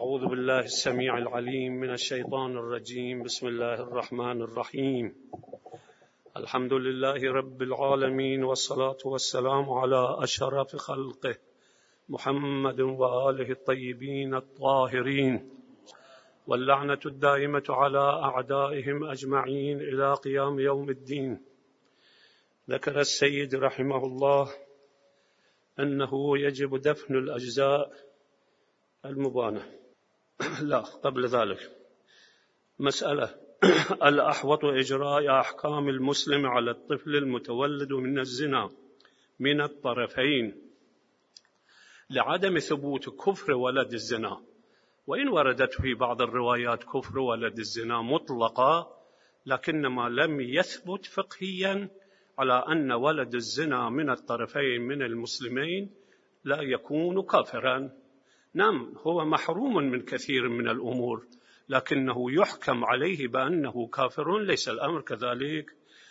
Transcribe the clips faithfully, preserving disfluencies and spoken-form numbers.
أعوذ بالله السميع العليم من الشيطان الرجيم. بسم الله الرحمن الرحيم. الحمد لله رب العالمين، والصلاة والسلام على أشرف خلقه محمد وآله الطيبين الطاهرين، واللعنة الدائمة على أعدائهم أجمعين إلى قيام يوم الدين. ذكر السيد رحمه الله أنه يجب دفن الأجزاء المبانة. لا، قبل ذلك مسألة: الأحوط إجراء أحكام المسلم على الطفل المتولد من الزنا من الطرفين لعدم ثبوت كفر ولد الزنا، وإن وردت في بعض الروايات كفر ولد الزنا مطلقة، لكنما لم يثبت فقهيا على أن ولد الزنا من الطرفين من المسلمين لا يكون كافرا. نعم، هو محروم من كثير من الأمور، لكنه يحكم عليه بأنه كافر، ليس الأمر كذلك.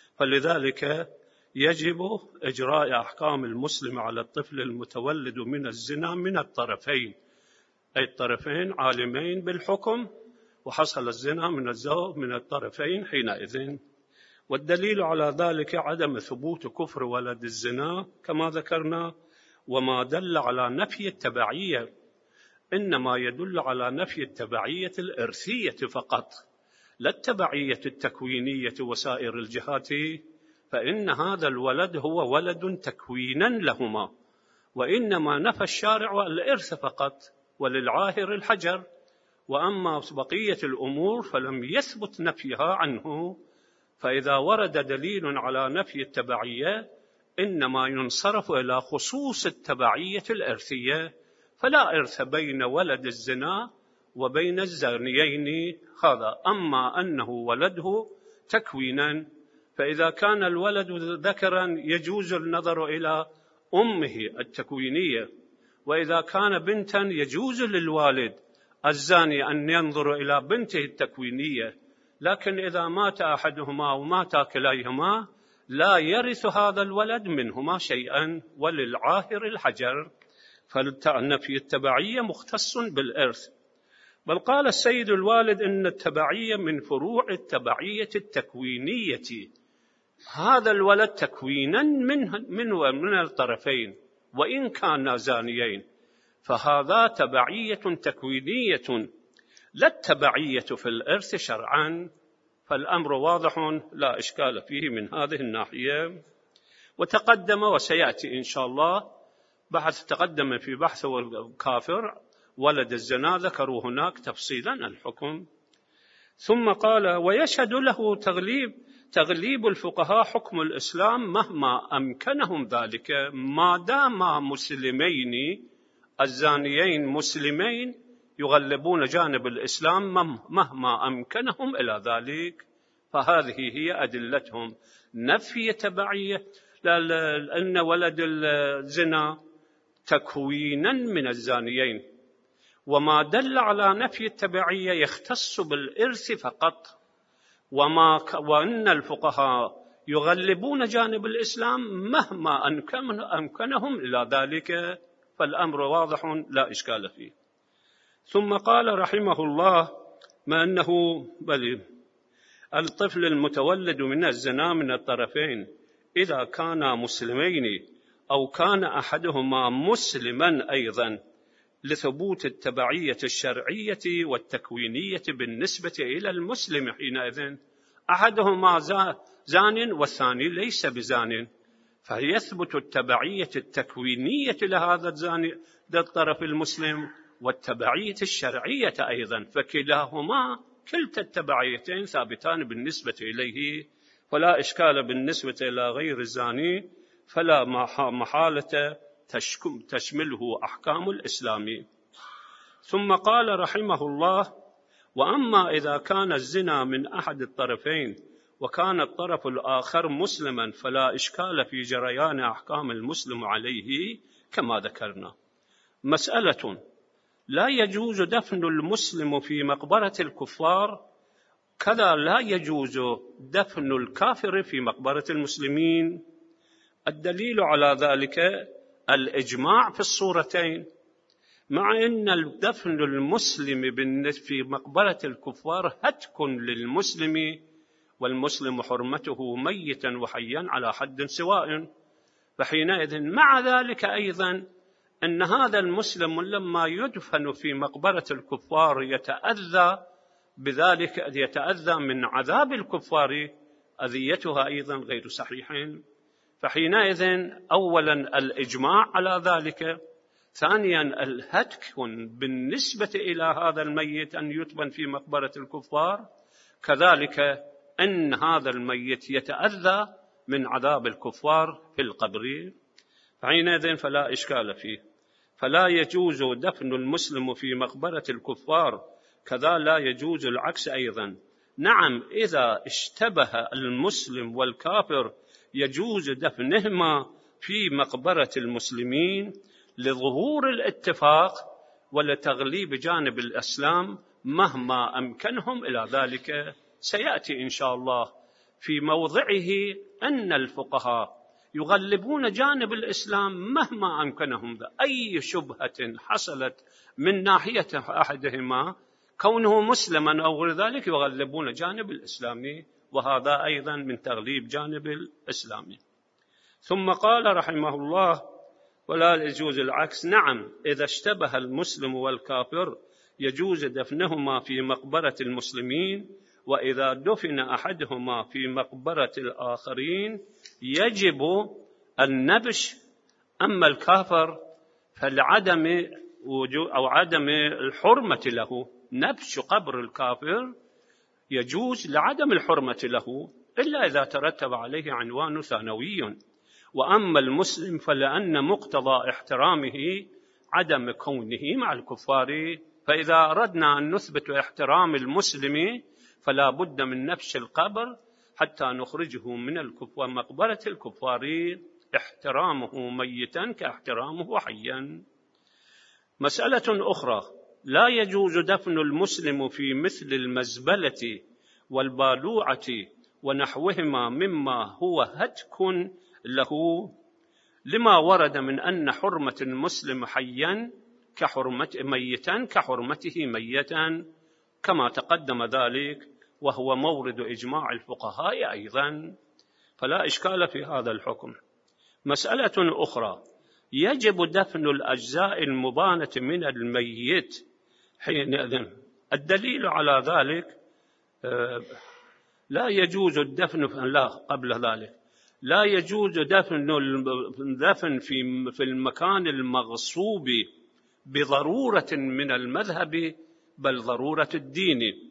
فلذلك يجب إجراء أحكام المسلم على الطفل المتولد من الزنا من الطرفين، أي الطرفين عالمين بالحكم، وحصل الزنا من الزوج من الطرفين حينئذ. والدليل على ذلك عدم ثبوت كفر ولد الزنا كما ذكرنا، وما دل على نفي التبعية إنما يدل على نفي التبعية الإرثية فقط، لا التبعية التكوينية وسائر الجهات، فإن هذا الولد هو ولد تكوينا لهما، وإنما نفى الشارع الإرث فقط، وللعاهر الحجر. وأما بقية الأمور فلم يثبت نفيها عنه، فإذا ورد دليل على نفي التبعية إنما ينصرف إلى خصوص التبعية الإرثية، فلا إرث بين ولد الزنا وبين الزانيين هذا. أما أنه ولده تكوينا، فإذا كان الولد ذكرا يجوز النظر إلى أمه التكوينية، وإذا كان بنتا يجوز للوالد الزاني أن ينظر إلى بنته التكوينية، لكن إذا مات أحدهما ومات كليهما لا يرث هذا الولد منهما شيئا، وللعاهر الحجر. فالنفي التبعية مختص بالإرث. بل قال السيد الوالد إن التبعية من فروع التبعية التكوينية، هذا الولد تكوينا من من من الطرفين وإن كانا زانيين، فهذا تبعية تكوينية لا التبعية في الإرث شرعا. فالأمر واضح لا إشكال فيه من هذه الناحية. وتقدم وسيأتي إن شاء الله بحث تقدم في بحث الكافر ولد الزنا، ذكروا هناك تفصيلا الحكم. ثم قال: ويشهد له تغليب تغليب الفقهاء حكم الإسلام مهما أمكنهم ذلك، ما دام مسلمين الزانيين مسلمين يغلبون جانب الإسلام مهما أمكنهم إلى ذلك. فهذه هي أدلتهم: نفي تبعية لأن ولد الزنا تكوينا من الزانيين، وما دل على نفي التبعية يختص بالإرث فقط، وما ك... وأن الفقهاء يغلبون جانب الإسلام مهما أمكنهم إلى ذلك. فالأمر واضح لا إشكال فيه. ثم قال رحمه الله: ما أنه بل الطفل المتولد من الزنا من الطرفين إذا كانا مسلمين أو كان أحدهما مسلما أيضا، لثبوت التبعية الشرعية والتكوينية بالنسبة إلى المسلم حينئذ. أحدهما زان والثاني ليس بزان، فيثبت التبعية التكوينية لهذا الزاني للطرف المسلم، والتبعية الشرعية أيضا، فكلاهما كلتا التبعيتين ثابتان بالنسبة إليه، فلا إشكال بالنسبة إلى غير الزاني، فلا محالة تشمله أحكام الإسلام. ثم قال رحمه الله: وأما إذا كان الزنا من أحد الطرفين وكان الطرف الآخر مسلما فلا إشكال في جريان أحكام المسلم عليه كما ذكرنا. مسألة: لا يجوز دفن المسلم في مقبرة الكفار، كذا لا يجوز دفن الكافر في مقبرة المسلمين. الدليل على ذلك الإجماع في الصورتين، مع أن الدفن المسلم في مقبرة الكفار هتك للمسلم، والمسلم حرمته ميتا وحيا على حد سواء. فحينئذ مع ذلك أيضا أن هذا المسلم لما يدفن في مقبرة الكفار يتأذى بذلك، يتأذى من عذاب الكفار، أذيتها أيضا غير صحيحين. فحينئذ أولا الإجماع على ذلك، ثانيا الهتك بالنسبة إلى هذا الميت أن يدفن في مقبرة الكفار، كذلك أن هذا الميت يتأذى من عذاب الكفار في القبر. فحينئذ فلا إشكال فيه. فلا يجوز دفن المسلم في مقبرة الكفار، كذا لا يجوز العكس أيضا. نعم إذا اشتبه المسلم والكافر يجوز دفنهما في مقبرة المسلمين لظهور الاتفاق ولتغليب جانب الإسلام مهما أمكنهم إلى ذلك. سيأتي إن شاء الله في موضعه أن الفقهاء يغلبون جانب الإسلام مهما أمكنهم. أي شبهة حصلت من ناحية أحدهما كونه مسلما أو غير ذلك يغلبون جانب الإسلامي، وهذا أيضا من تغليب جانب الإسلامي. ثم قال رحمه الله: ولا يجوز العكس. نعم إذا اشتبه المسلم والكافر يجوز دفنهما في مقبرة المسلمين، وإذا دفن أحدهما في مقبرة الآخرين يجب النبش. أما الكافر فالعدم وجود أو عدم الحرمة له، نبش قبر الكافر يجوز لعدم الحرمة له إلا إذا ترتب عليه عنوان ثانوي. وأما المسلم فلأن مقتضى احترامه عدم كونه مع الكفار، فإذا أردنا أن نثبت احترام المسلم فلا بد من نبش القبر حتى نخرجه من الكفار مقبرة الكفار، احترامه ميتا كاحترامه حيا. مسألة أخرى: لا يجوز دفن المسلم في مثل المزبلة والبالوعة ونحوهما مما هو هتك له، لما ورد من أن حرمة المسلم حيا كحرمة ميتا كحرمته ميتا، كما تقدم ذلك، وهو مورد إجماع الفقهاء أيضا، فلا إشكال في هذا الحكم. مسألة أخرى: يجب دفن الأجزاء المبانة من الميت حينئذ. الدليل على ذلك لا يجوز الدفن لا قبل ذلك لا يجوز دفن الدفن في في المكان المغصوب بضرورة من المذهب بل ضرورة الدين،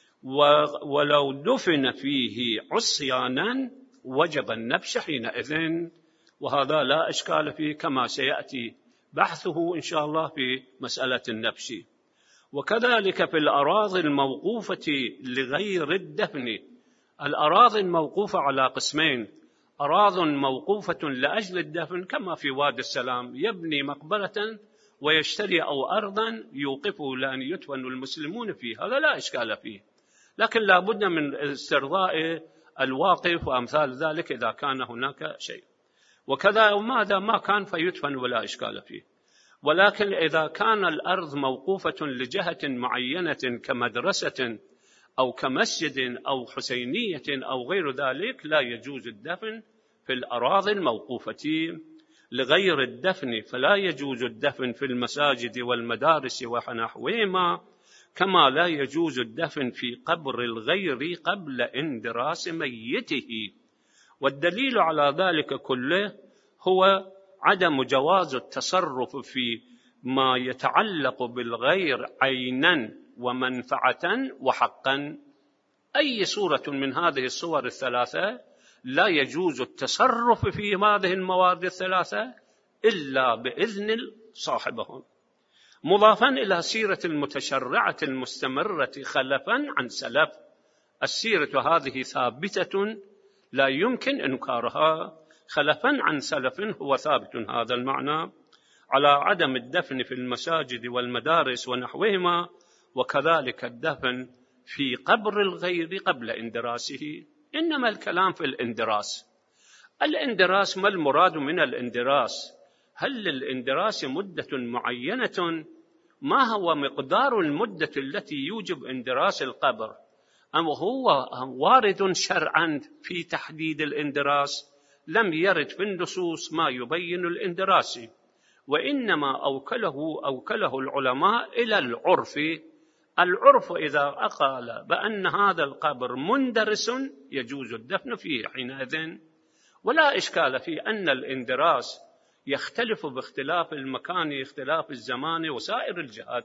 ولو دفن فيه عصيانا وجب النبش حينئذ، وهذا لا إشكال فيه كما سيأتي بحثه إن شاء الله في مسألة النبش. وكذلك في الأراضي الموقوفة لغير الدفن. الأراضي الموقوفة على قسمين: أراض موقوفة لأجل الدفن كما في وادي السلام يبني مقبرة ويشتري أو أرضا يوقفه لأن يدفن المسلمون فيه، هذا لا إشكال فيه، لكن لا بد من استرضاء الواقف وأمثال ذلك إذا كان هناك شيء. وكذا وماذا ما كان فيدفن ولا إشكال فيه. ولكن إذا كان الأرض موقوفة لجهة معينة كمدرسة أو كمسجد أو حسينية أو غير ذلك لا يجوز الدفن في الأراضي الموقوفة. لغير الدفن فلا يجوز الدفن في المساجد والمدارس ونحوهما، كما لا يجوز الدفن في قبر الغير قبل اندراس ميته. والدليل على ذلك كله هو عدم جواز التصرف في ما يتعلق بالغير عينا ومنفعة وحقا. أي صورة من هذه الصور الثلاثة لا يجوز التصرف في هذه الموارد الثلاثة إلا بإذن صاحبهم، مضافا إلى سيرة المتشرعة المستمرة خلفا عن سلف. السيرة هذه ثابتة لا يمكن إنكارها، خلفا عن سلف هو ثابت هذا المعنى على عدم الدفن في المساجد والمدارس ونحوهما، وكذلك الدفن في قبر الغير قبل اندراسه. إنما الكلام في الاندراس. الاندراس ما المراد من الاندراس؟ هل للاندراس مدة معينة ما هو مقدار المدة التي يوجب اندراس القبر؟ أم هو وارد شرعا في تحديد الاندراس؟ لم يرد في النصوص ما يبين الاندراس، وإنما أوكله أوكله العلماء إلى العرف. العرف إذا أقال بأن هذا القبر مندرس يجوز الدفن فيه حينئذ، ولا إشكال في أن الاندراس يختلف باختلاف المكان، اختلاف الزمان وسائر الجهات،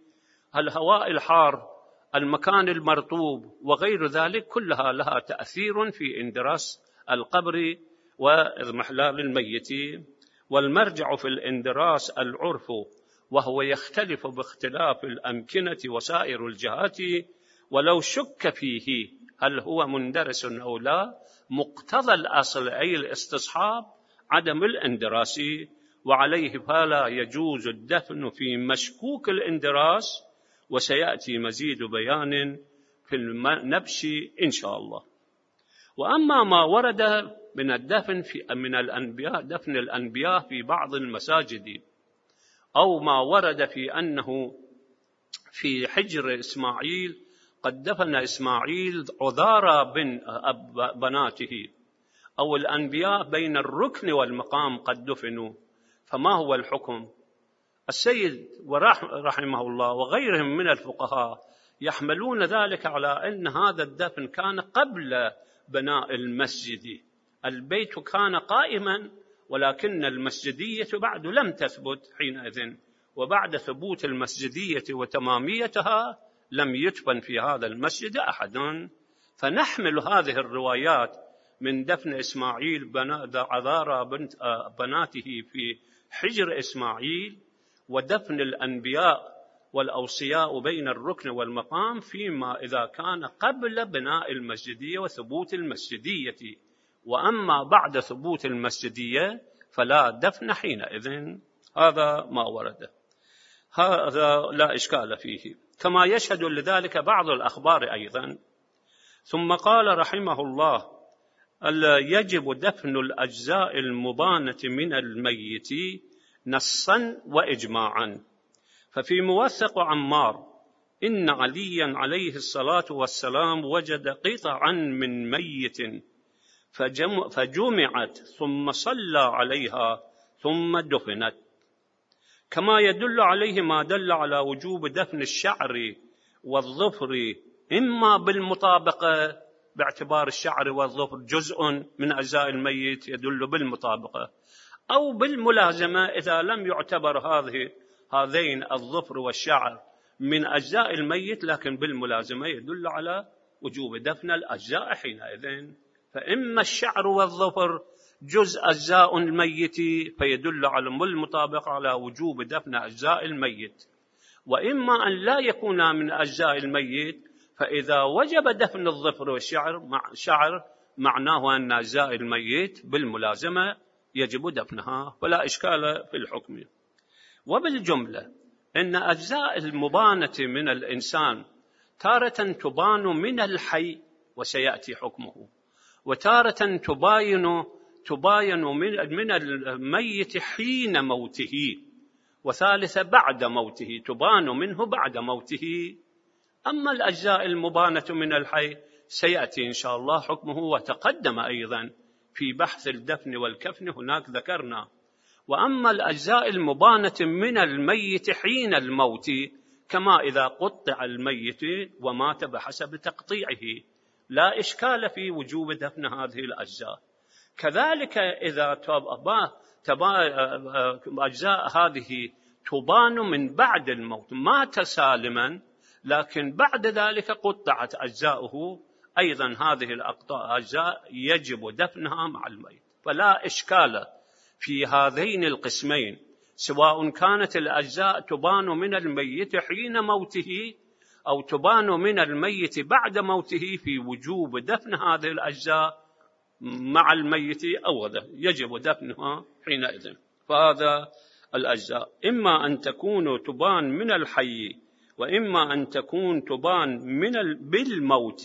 الهواء الحار، المكان المرطوب وغير ذلك، كلها لها تأثير في اندراس القبر واضمحلال الميت. والمرجع في الاندراس العرف، وهو يختلف باختلاف الأمكنة وسائر الجهات، ولو شك فيه هل هو مندرس أو لا، مقتضى الأصل أي الاستصحاب عدم الاندراس، وعليه فلا يجوز الدفن في مشكوك الاندراس، وسيأتي مزيد بيان في النبش إن شاء الله. وأما ما ورد من الدفن في من الأنبياء، دفن الأنبياء في بعض المساجد، أو ما ورد في أنه في حجر إسماعيل قد دفن إسماعيل عذارى بن بناته، أو الأنبياء بين الركن والمقام قد دفنوا، فما هو الحكم؟ السيد ورحمه الله وغيرهم من الفقهاء يحملون ذلك على أن هذا الدفن كان قبل بناء المسجد، البيت كان قائما ولكن المسجدية بعد لم تثبت حينئذ، وبعد ثبوت المسجدية وتماميتها لم يدفن في هذا المسجد أحد. فنحمل هذه الروايات من دفن إسماعيل عذارى بناته في حجر إسماعيل، ودفن الأنبياء والأوصياء بين الركن والمقام، فيما إذا كان قبل بناء المسجدية وثبوت المسجدية، وأما بعد ثبوت المسجدية فلا دفن حينئذ. هذا ما ورد، هذا لا إشكال فيه، كما يشهد لذلك بعض الأخبار أيضا. ثم قال رحمه الله: يجب دفن الأجزاء المبانة من الميت نصا وإجماعا. ففي موثق عمار إن عليا عليه الصلاة والسلام وجد قطعا من ميت فجمعت ثم صلى عليها ثم دفنت، كما يدل عليه ما دل على وجوب دفن الشعر والظفر، إما بالمطابقة باعتبار الشعر والظفر جزء من أجزاء الميت يدل بالمطابقة، أو بالملازمة إذا لم يعتبر هذه هذين الظفر والشعر من أجزاء الميت، لكن بالملازمة يدل على وجوب دفن الأجزاء حينئذ. فإما الشعر والظفر جزء أجزاء الميت فيدل على بالمطابقة على وجوب دفن أجزاء الميت، وإما أن لا يكون من أجزاء الميت، فإذا وجب دفن الظفر والشعر مع شعر معناه أن أجزاء الميت بالملازمة يجب دفنها، ولا إشكال في الحكم. وبالجملة إن أجزاء المبانة من الإنسان تارة تبان من الحي وسيأتي حكمه، وتارة تباين تباين من الميت حين موته، وثالثة بعد موته تبان منه بعد موته. أما الأجزاء المبانة من الحي سيأتي إن شاء الله حكمه، وتقدم أيضا في بحث الدفن والكفن هناك ذكرنا. وأما الأجزاء المبانة من الميت حين الموت، كما إذا قطع الميت ومات بحسب تقطيعه، لا إشكال في وجوب دفن هذه الأجزاء. كذلك إذا تبا تبا أجزاء هذه تبان من بعد الموت، مات سالما لكن بعد ذلك قطعت أجزاؤه، أيضا هذه الأجزاء يجب دفنها مع الميت، فلا إشكال في هذين القسمين، سواء كانت الأجزاء تبان من الميت حين موته أو تبان من الميت بعد موته، في وجوب دفن هذه الأجزاء مع الميت أو غيره، يجب دفنها حينئذ. فهذا الأجزاء إما أن تكون تبان من الحي، وإما أن تكون تبان من ال... بالموت،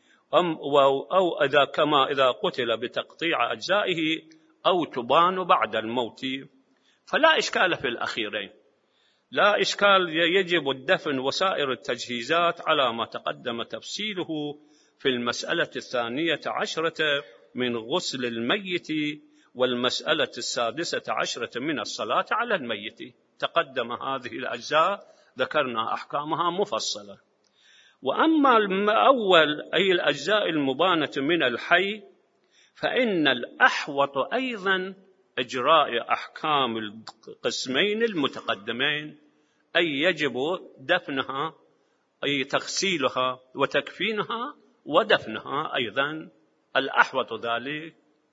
أو إذا كما إذا قتل بتقطيع أجزائه، أو تبان بعد الموت، فلا إشكال في الأخيرين. لا إشكال، يجب الدفن وسائر التجهيزات على ما تقدم تفصيله في المسألة الثانية عشرة من غسل الميت والمسألة السادسة عشرة من الصلاة على الميت. تقدم هذه الأجزاء ذكرنا أحكامها مفصلة. وأما الأول أي الأجزاء المبانة من الحي فإن الأحوط أيضا إجراء أحكام القسمين المتقدمين، أي يجب دفنها أي تغسيلها وتكفينها ودفنها أيضا الأحوط ذلك.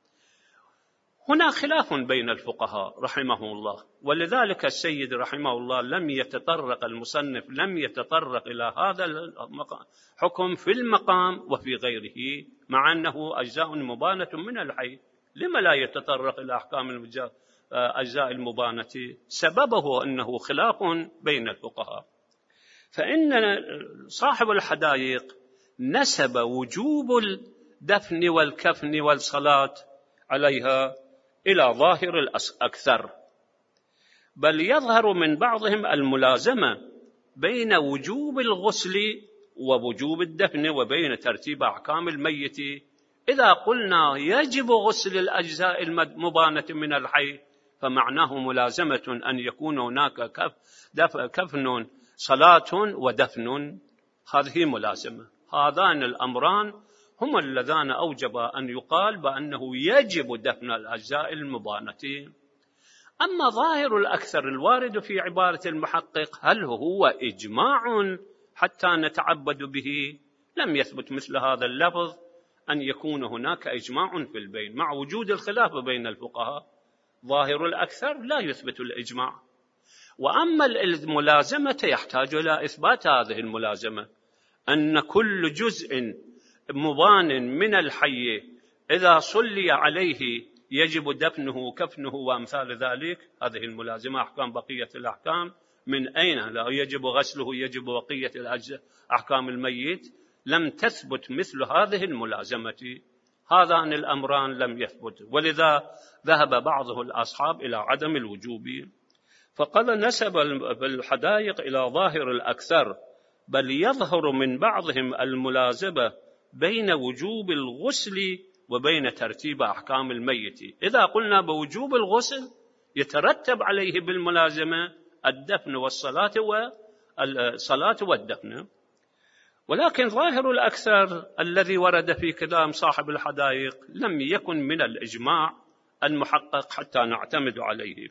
هنا خلاف بين الفقهاء رحمه الله، ولذلك السيد رحمه الله لم يتطرق المصنف لم يتطرق إلى هذا الحكم في المقام وفي غيره، مع أنه أجزاء مبانة من الحي. لما لا يتطرق إلى أحكام الأجزاء المبانة؟ سببه أنه خلاف بين الفقهاء. فإن صاحب الحدائق نسب وجوب الدفن والكفن والصلاة عليها إلى ظاهر الأكثر، بل يظهر من بعضهم الملازمة بين وجوب الغسل ووجوب الدفن وبين ترتيب أحكام الميت. إذا قلنا يجب غسل الأجزاء المبانة من الحي فمعناه ملازمة أن يكون هناك كف كفن صلاة ودفن، هذه ملازمة. هذان الأمران هما اللذان أوجب أن يقال بأنه يجب دفن الأجزاء المبانة. أما ظاهر الأكثر الوارد في عبارة المحقق هل هو إجماع حتى نتعبد به؟ لم يثبت مثل هذا اللفظ أن يكون هناك إجماع في البين، مع وجود الخلاف بين الفقهاء. ظاهر الأكثر لا يثبت الإجماع. وأما الملازمة يحتاج إلى إثبات هذه الملازمة، أن كل جزء مبان من الحي إذا صلي عليه يجب دفنه كفنه وأمثال ذلك. هذه الملازمة أحكام بقية الأحكام. من أين؟ لا يجب غسله يجب بقية أحكام الميت. لم تثبت مثل هذه الملازمة. هذان الأمران لم يثبت، ولذا ذهب بعض الأصحاب إلى عدم الوجوب. فقد نسب الحدائق إلى ظاهر الأكثر، بل يظهر من بعضهم الملازمة بين وجوب الغسل وبين ترتيب أحكام الميت. إذا قلنا بوجوب الغسل يترتب عليه بالملازمة الدفن والصلاة والصلاة والدفن. ولكن ظاهر الأكثر الذي ورد في كلام صاحب الحدائق لم يكن من الإجماع المحقق حتى نعتمد عليه.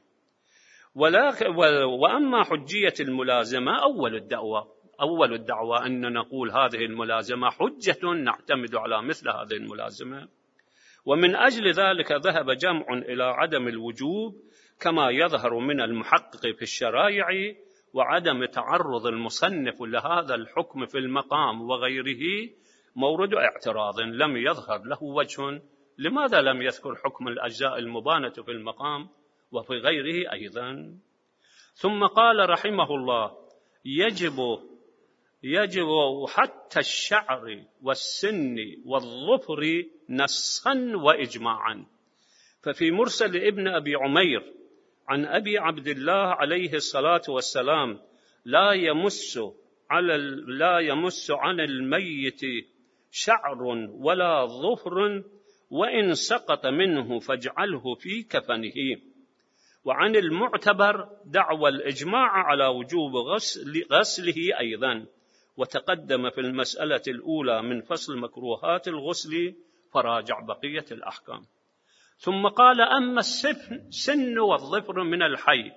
وأما حجية الملازمة أول الدعوة أول الدعوة أن نقول هذه الملازمة حجة نعتمد على مثل هذه الملازمة. ومن أجل ذلك ذهب جمع إلى عدم الوجوب كما يظهر من المحقق في الشرائع، وعدم تعرض المصنف لهذا الحكم في المقام وغيره مورد اعتراض لم يظهر له وجه. لماذا لم يذكر حكم الأجزاء المبانة في المقام وفي غيره أيضا؟ ثم قال رحمه الله يجب يجب حتى الشعر والسن والظفر نصا وإجماعا. ففي مرسل ابن أبي عمير عن أبي عبد الله عليه الصلاة والسلام لا يمس على لا يمس عن الميت شعر ولا ظفر وإن سقط منه فاجعله في كفنه. وعن المعتبر دعوى الإجماع على وجوب غسل غسله أيضا، وتقدم في المسألة الأولى من فصل مكروهات الغسل فراجع بقية الأحكام. ثم قال أما السن والظفر من الحي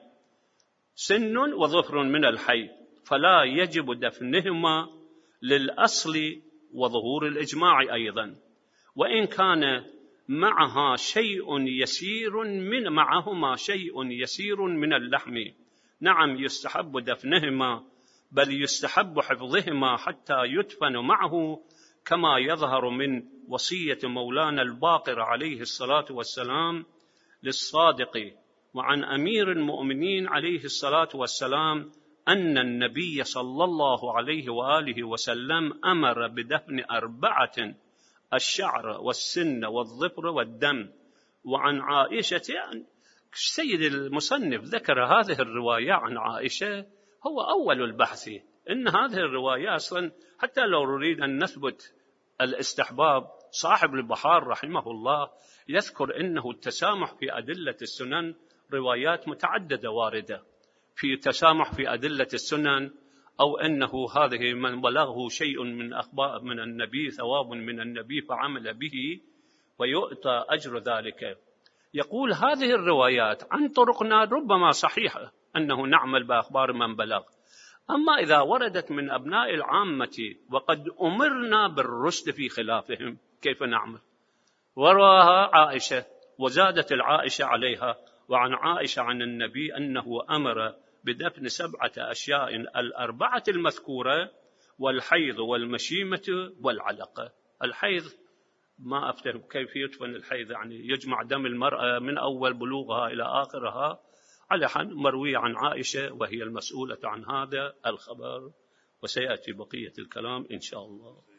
سن وظفر من الحي فلا يجب دفنهما للأصل وظهور الإجماع أيضا، وإن كان معها شيء يسير من معهما شيء يسير من اللحم. نعم يستحب دفنهما، بل يستحب حفظهما حتى يدفن معه، كما يظهر من وصية مولانا الباقر عليه الصلاة والسلام للصادق وعن أمير المؤمنين عليه الصلاة والسلام أن النبي صلى الله عليه وآله وسلم أمر بدفن أربعة: الشعر والسن والظفر والدم. وعن عائشة، السيد المصنف ذكر هذه الرواية عن عائشة هو أول البحث. إن هذه الرواية أصلا حتى لو نريد أن نثبت الاستحباب، صاحب البحار رحمه الله يذكر إنه التسامح في أدلة السنن روايات متعددة واردة في تسامح في أدلة السنن، أو أنه هذه من بلغه شيء من أخبار من النبي ثواب من النبي فعمل به ويؤتى أجر ذلك. يقول هذه الروايات عن طرقنا ربما صحيحة أنه نعمل بأخبار من بلغ، أما إذا وردت من أبناء العامة وقد أمرنا بالرشد في خلافهم كيف نعمل؟ ورواها عائشة وزادت العائشة عليها، وعن عائشة عن النبي أنه أمر بدفن سبعة أشياء الأربعة المذكورة: والحيض والمشيمة والعلقة. الحيض ما أفتهم كيف يدفن الحيض، يعني يجمع دم المرأة من أول بلوغها إلى آخرها، على حن مروي عن عائشة وهي المسؤولة عن هذا الخبر، وسيأتي بقية الكلام إن شاء الله.